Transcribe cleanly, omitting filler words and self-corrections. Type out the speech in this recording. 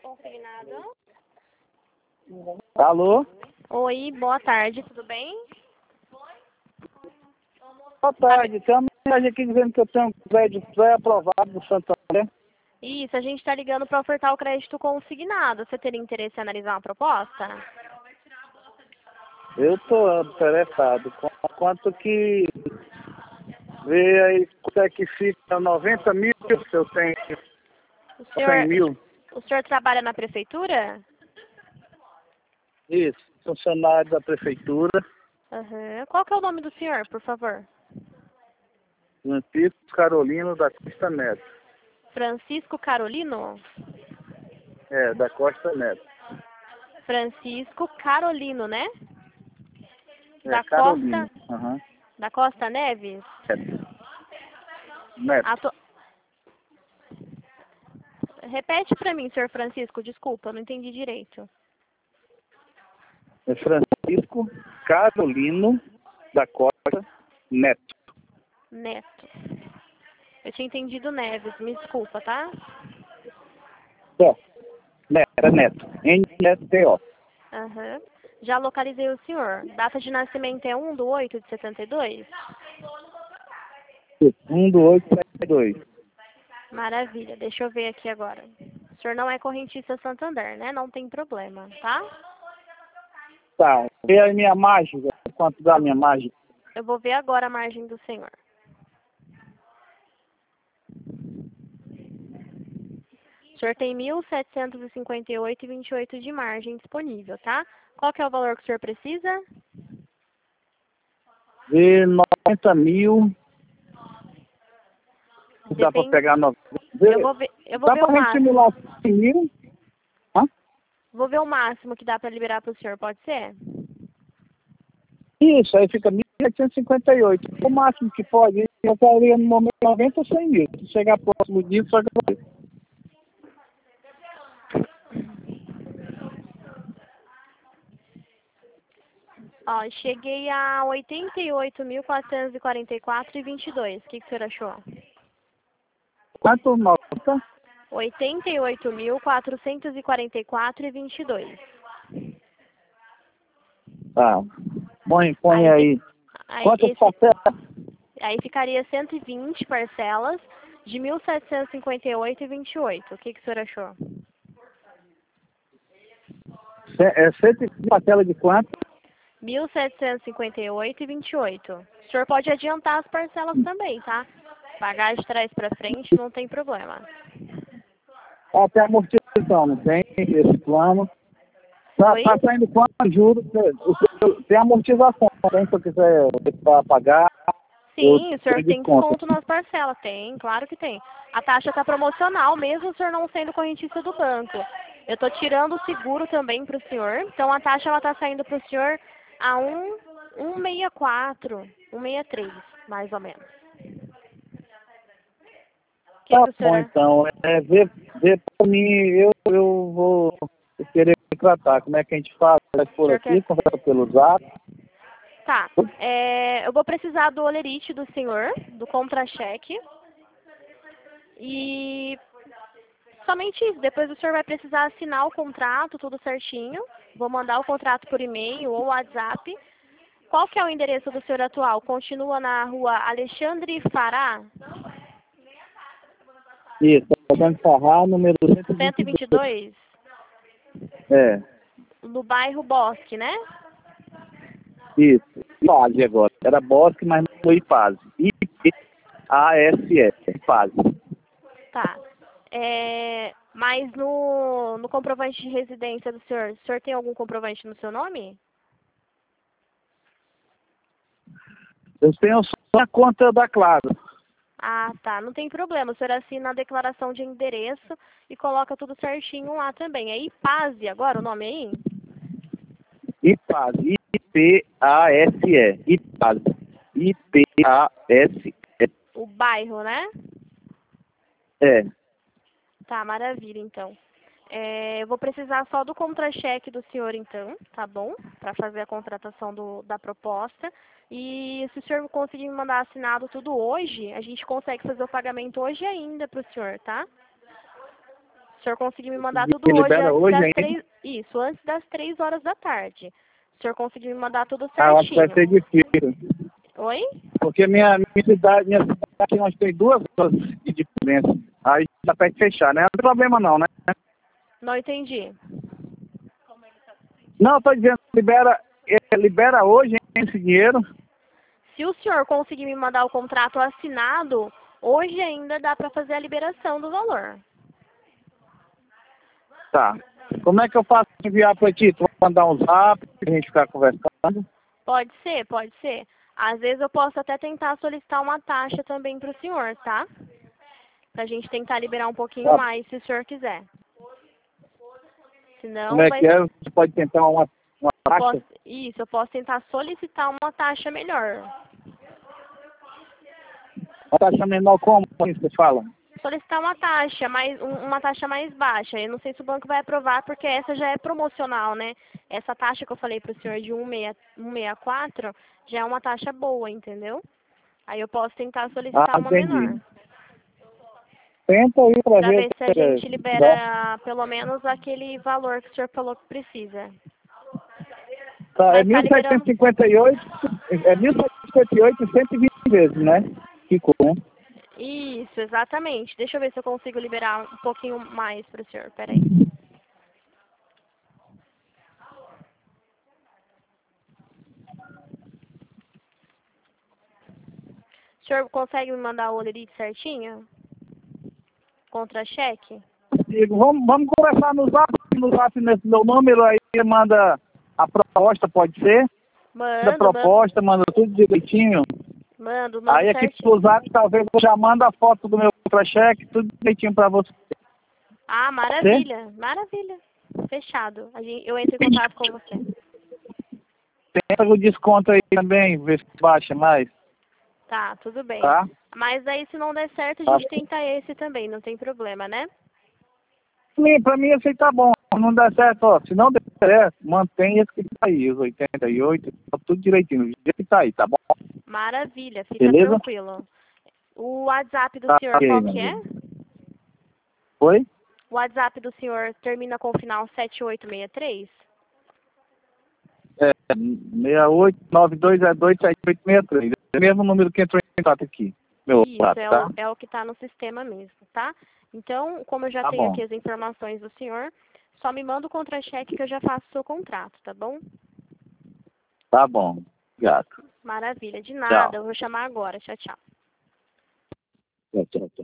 Consignado. Alô? Oi, boa tarde, tudo bem? Boa tarde. Tem uma mensagem aqui dizendo que eu tenho um crédito pré-aprovado do Santander. Isso, a gente está ligando para ofertar o crédito consignado. Você teria interesse em analisar uma proposta? Eu estou interessado. Quanto que vê aí, quanto é que fica 90 mil se eu tenho O 100 mil? o senhor trabalha na prefeitura? Isso, funcionário da prefeitura, Aham. Qual que é o nome do senhor, por favor? Francisco Carolino da Costa Neto. Francisco Carolino? É, da Costa Neto. Francisco Carolino, né? É, Da Carolino. Costa, Aham. da Costa Neves? Neto. Neto. Atu... Repete para mim, senhor Francisco, desculpa, eu não entendi direito. É Francisco Carolino da Costa Neto. Neto. Eu tinha entendido Neves, me desculpa, tá? É, Neto, é Neto. N-E-T-O. Aham. Já localizei o senhor. Data de nascimento é 1/8/72? 1/8/72. Maravilha, deixa eu ver aqui agora. O senhor não é correntista Santander, né? Não tem problema, tá? Tá. E a minha margem, velho? Quanto dá a minha margem? Eu vou ver agora a margem do senhor. O senhor tem 1.758,28 de margem disponível, tá? Qual que é o valor que o senhor precisa? Vê 90 mil. Dá pra Depende. pegar 90. Eu vou Dá ver o pra gente máximo. simular 100 mil? Hã? Vou ver o máximo que dá para liberar para o senhor, pode ser? Isso, aí fica 1.758. O máximo que pode, eu estaria no momento 90 ou 100 mil. Se chegar próximo disso, só que eu... Ó, cheguei a 88.444,22. O que o senhor achou? Quanto nota? 88.444,22. Tá. Põe Aí, aí. aí, Quantas parcelas? aí ficaria 120 parcelas de 1.758,28. O que o senhor achou? É 120 parcela de quanto? 1.758,28. O senhor pode adiantar as parcelas também, tá? Pagar de trás para frente, não tem problema. Até amortização, não tem esse plano. Tá Oi? saindo quanto juros? Tem amortização também, se eu quiser pagar. Sim, o Eu senhor tenho tem desconto. desconto nas parcelas. Tem, claro que tem. A taxa está promocional, mesmo o senhor não sendo correntista do banco. Eu estou tirando o seguro também para o senhor. Então, a taxa está saindo para o senhor a 1,64, 1,63, mais ou menos. O que Tá o bom, senhor... então. Vê pra mim, eu vou querer tratar. Como é que a gente faz? Vai O por senhor aqui, quer... conversa pelo zap. Tá. Eu vou precisar do olerite do senhor, do contra-cheque. E somente isso. Depois o senhor vai precisar assinar o contrato, tudo certinho. Vou mandar o contrato por e-mail ou WhatsApp. Qual que é o endereço do senhor atual? Continua na rua Alexandre Fará, Isso, Alexandre Farrar, número 122. 122, É, no bairro Bosque, né? isso. Paz agora. Era Bosque, mas não foi Paz. I-P-A-S-E. Paz. Tá. Mas no comprovante de residência do senhor, o senhor tem algum comprovante no seu nome? Eu tenho só a conta da Claro. Ah, tá. Não tem problema. O senhor assina a declaração de endereço e coloca tudo certinho lá também. É Ipase agora o nome aí? IPAS. I-P-A-S-E. IPAS. I-P-A-S-E. O bairro, né? É. Tá, maravilha, então. Eu vou precisar só do contra-cheque do senhor, então, tá bom? Para fazer a contratação da proposta. E se o senhor conseguir me mandar assinado tudo hoje, a gente consegue fazer o pagamento hoje ainda para o senhor, tá? O senhor conseguir me mandar Me tudo hoje libera antes hoje das ainda? 3... Isso, antes das 3 horas da tarde. O senhor conseguir me mandar tudo Eu acho que vai certinho. ser difícil. Oi? Porque minha cidade aqui nós tem 2 horas de diferença. Aí dá pra fechar, né? Não tem problema não, né? Não entendi. Não, tô dizendo, libera hoje hein, esse dinheiro. Se o senhor conseguir me mandar o contrato assinado, hoje ainda dá para fazer a liberação do valor. Tá. Como é que eu faço pra enviar pra ti? Tu vai mandar um zap pra gente ficar conversando? Pode ser, pode ser. Às vezes eu posso até tentar solicitar uma taxa também para o senhor, tá? Pra gente tentar liberar um pouquinho Tá. mais, se o senhor quiser. Como Senão é vai... que é? Você pode tentar uma taxa? Isso, eu posso tentar solicitar uma taxa melhor. Uma taxa menor como assim você fala? Solicitar uma taxa uma taxa mais baixa. Eu não sei se o banco vai aprovar, porque essa já é promocional, né? Essa taxa que eu falei para o senhor de 164 já é uma taxa boa, entendeu? Aí eu posso tentar solicitar uma menor. Entendi. Tenta aí pra Para ver ver se a se gente dá. libera pelo menos aquele valor que o senhor falou que precisa. Tá, é Mas tá liberando... 1758, é 1758 e 120 vezes, né? Ficou, né? Isso, exatamente. Deixa eu ver se eu consigo liberar um pouquinho mais para o senhor. Peraí. O senhor consegue me mandar o olerite certinho? Contra-cheque? Digo, vamos conversar no zap nesse meu número aí, manda a proposta, pode ser? Manda a Mando, mando, proposta, manda tudo direitinho. mando Aí aqui pro certinho. zap talvez eu já manda a foto do meu contra-cheque, tudo direitinho pra você. Ah, maravilha, maravilha. Fechado. Eu entro em contato com você. Tenta o desconto aí também, ver se baixa mais, Tá, tudo bem. tá? Mas aí se não der certo, a Tá. gente tenta esse também, não tem problema, né? Pra mim assim tá bom. Não dá certo, ó. Se não der certo, mantém esse que tá aí, os 88, tá tudo direitinho, do jeito que tá aí, tá bom? Maravilha, fica Beleza? tranquilo. O WhatsApp do Tá senhor ok, qual meu que é? amigo. Oi? O WhatsApp do senhor termina com o final 7863? É, 6892 É o mesmo número que entrou em contato aqui. Meu Isso, WhatsApp, tá? é o que está no sistema mesmo, tá? Então, como eu já Tá tenho bom. aqui as informações do senhor, só me manda o contra-cheque que eu já faço o seu contrato, tá bom? Tá bom. Obrigado. Maravilha, de Tchau. nada, eu vou chamar agora. Tchau, tchau. Tchau, tchau, tchau.